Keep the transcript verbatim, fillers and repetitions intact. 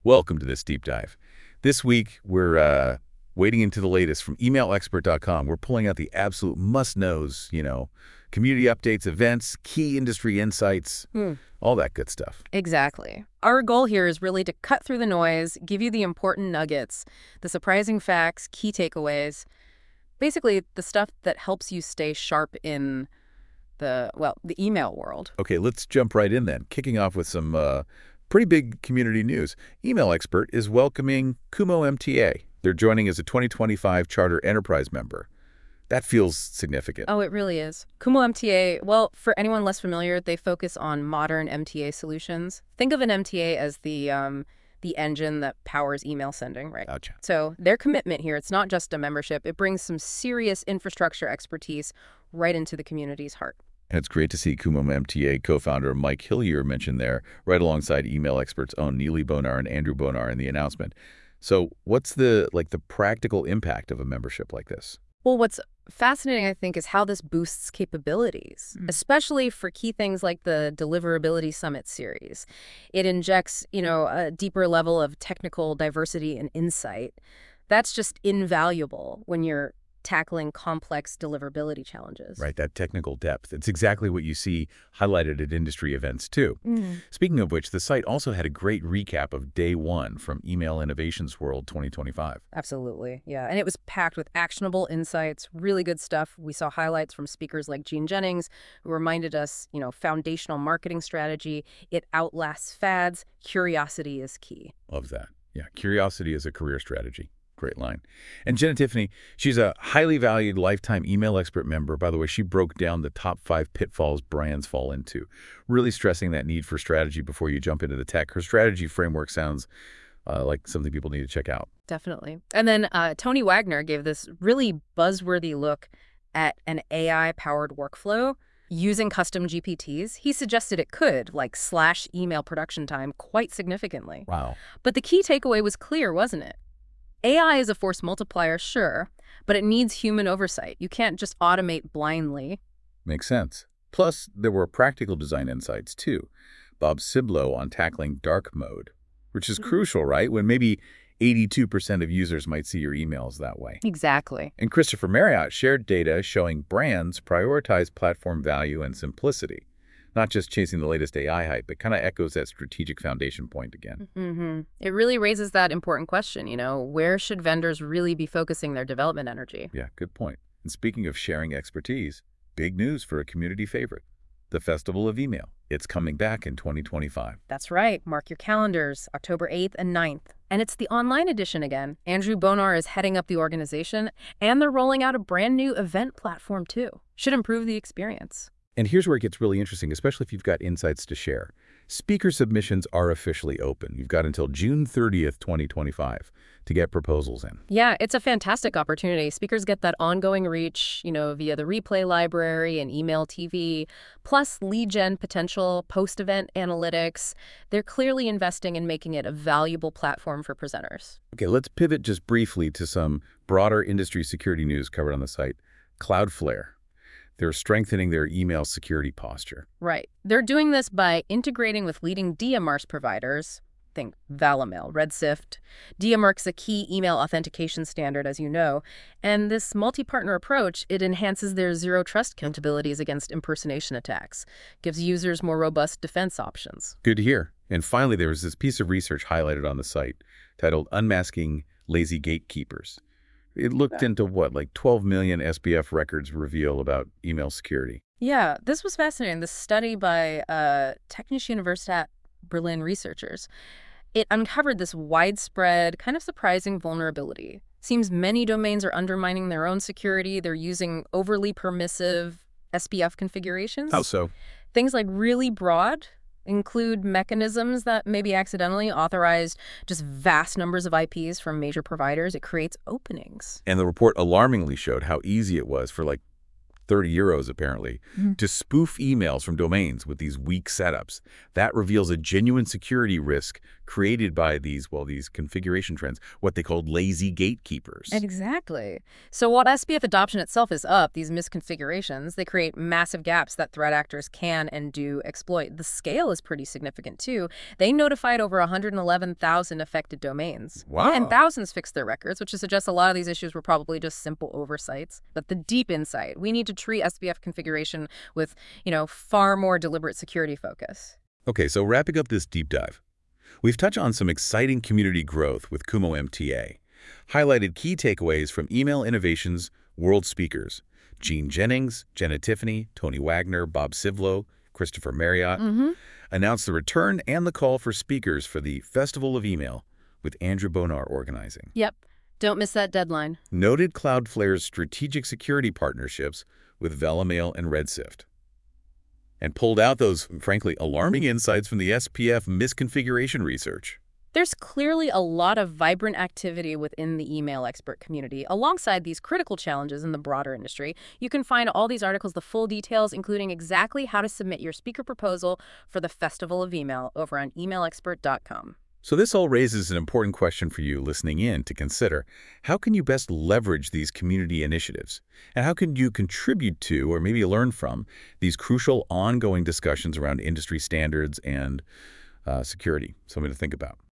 Welcome to this deep dive. This week, we're uh, wading into the latest from email expert dot com. We're pulling out the absolute must-knows, you know, community updates, events, key industry insights, Hmm. all that good stuff. Exactly. Our goal here is really to cut through the noise, give you the important nuggets, the surprising facts, key takeaways, basically the stuff that helps you stay sharp in the, well, the email world. Okay, let's jump right in then, kicking off with some uh, pretty big community news. Email Expert is welcoming Kumo M T A. They're joining as a twenty twenty-five Charter Enterprise member. That feels significant. Oh, it really is. Kumo M T A, well, for anyone less familiar, they focus on modern M T A solutions. Think of an M T A as the um, the engine that powers email sending, right? Gotcha. So their commitment here, it's not just a membership. It brings some serious infrastructure expertise right into the community's heart. And it's great to see Kumo M T A co-founder Mike Hillier mentioned there, right alongside Email Expert's own Neely Bonar and Andrew Bonar in the announcement. So what's the like the practical impact of a membership like this? Well, what's fascinating, I think, is how this boosts capabilities, Mm. especially for key things like the Deliverability Summit series. It injects, you know, a deeper level of technical diversity and insight. That's just invaluable when you're tackling complex deliverability challenges. Right, that technical depth. It's exactly what you see highlighted at industry events, too. Mhm. Speaking of which, the site also had a great recap of Day One from Email Innovations World twenty twenty-five. Absolutely, yeah. And it was packed with actionable insights, really good stuff. We saw highlights from speakers like Gene Jennings, who reminded us, you know, foundational marketing strategy. It outlasts fads. Curiosity is key. Love that. Yeah, curiosity is a career strategy. Great line. And Jenna Tiffany, she's a highly valued lifetime Email Expert member. By the way, she broke down the top five pitfalls brands fall into, really stressing that need for strategy before you jump into the tech. Her strategy framework sounds uh, like something people need to check out. Definitely. And then uh, Tony Wagner gave this really buzzworthy look at an A I-powered workflow using custom G P Ts. He suggested it could, like, slash email production time quite significantly. Wow. But the key takeaway was clear, wasn't it? A I is a force multiplier, sure, but it needs human oversight. You can't just automate blindly. Makes sense. Plus, there were practical design insights, too. Bob Siblo on tackling dark mode, which is Mhm. crucial, right? When maybe eighty-two percent of users might see your emails that way. Exactly. And Christopher Marriott shared data showing brands prioritize platform value and simplicity, not just chasing the latest A I hype. It kind of echoes that strategic foundation point again. Mm-hmm. It really raises that important question, you know, where should vendors really be focusing their development energy? Yeah, good point. And speaking of sharing expertise, big news for a community favorite, the Festival of Email. It's coming back in twenty twenty-five. That's right. Mark your calendars, October eighth and ninth. And it's the online edition again. Andrew Bonar is heading up the organization, and they're rolling out a brand new event platform, too. Should improve the experience. And here's where it gets really interesting, especially if you've got insights to share. Speaker submissions are officially open. You've got until June thirtieth, twenty twenty-five to get proposals in. Yeah, it's a fantastic opportunity. Speakers get that ongoing reach, you know, via the replay library and email T V, plus lead gen potential, post-event analytics. They're clearly investing in making it a valuable platform for presenters. Okay, let's pivot just briefly to some broader industry security news covered on the site. Cloudflare. They're strengthening their email security posture. Right. They're doing this by integrating with leading D M A R C providers. Think Valamail, Redshift. D M A R C's a key email authentication standard, as you know. And this multi-partner approach, it enhances their zero trust capabilities against impersonation attacks, gives users more robust defense options. Good to hear. And finally, there was this piece of research highlighted on the site titled Unmasking Lazy Gatekeepers. It looked into what, like twelve million S B F records reveal about email security. Yeah, this was fascinating. This study by uh, Technische Universität Berlin researchers, it uncovered this widespread, kind of surprising vulnerability. Seems many domains are undermining their own security. They're using overly permissive S B F configurations. How so? Things like really broad include mechanisms that maybe accidentally authorized just vast numbers of I Ps from major providers. It creates openings. And the report alarmingly showed how easy it was for like thirty euros apparently, Mhm. to spoof emails from domains with these weak setups. That reveals a genuine security risk created by these, well, these configuration trends, what they called lazy gatekeepers. Exactly. So while S P F adoption itself is up, these misconfigurations, they create massive gaps that threat actors can and do exploit. The scale is pretty significant, too. They notified over one hundred eleven thousand affected domains. Wow. And thousands fixed their records, which suggests a lot of these issues were probably just simple oversights. But the deep insight, we need to treat S P F configuration with, you know, far more deliberate security focus. Okay, so wrapping up this deep dive, we've touched on some exciting community growth with Kumo M T A, highlighted key takeaways from Email Innovations World Speakers, Gene Jennings, Jenna Tiffany, Tony Wagner, Bob Sivlo, Christopher Marriott, Mm-hmm. announced the return and the call for speakers for the Festival of Email with Andrew Bonar organizing. Yep. Don't miss that deadline. Noted Cloudflare's strategic security partnerships with Velomail and Redshift, and pulled out those, frankly, alarming insights from the S P F misconfiguration research. There's clearly a lot of vibrant activity within the email expert community. Alongside these critical challenges in the broader industry, you can find all these articles, the full details, including exactly how to submit your speaker proposal for the Festival of Email over on email expert dot com. So this all raises an important question for you listening in to consider. How can you best leverage these community initiatives? And how can you contribute to, or maybe learn from, these crucial ongoing discussions around industry standards and uh, security? Something to think about.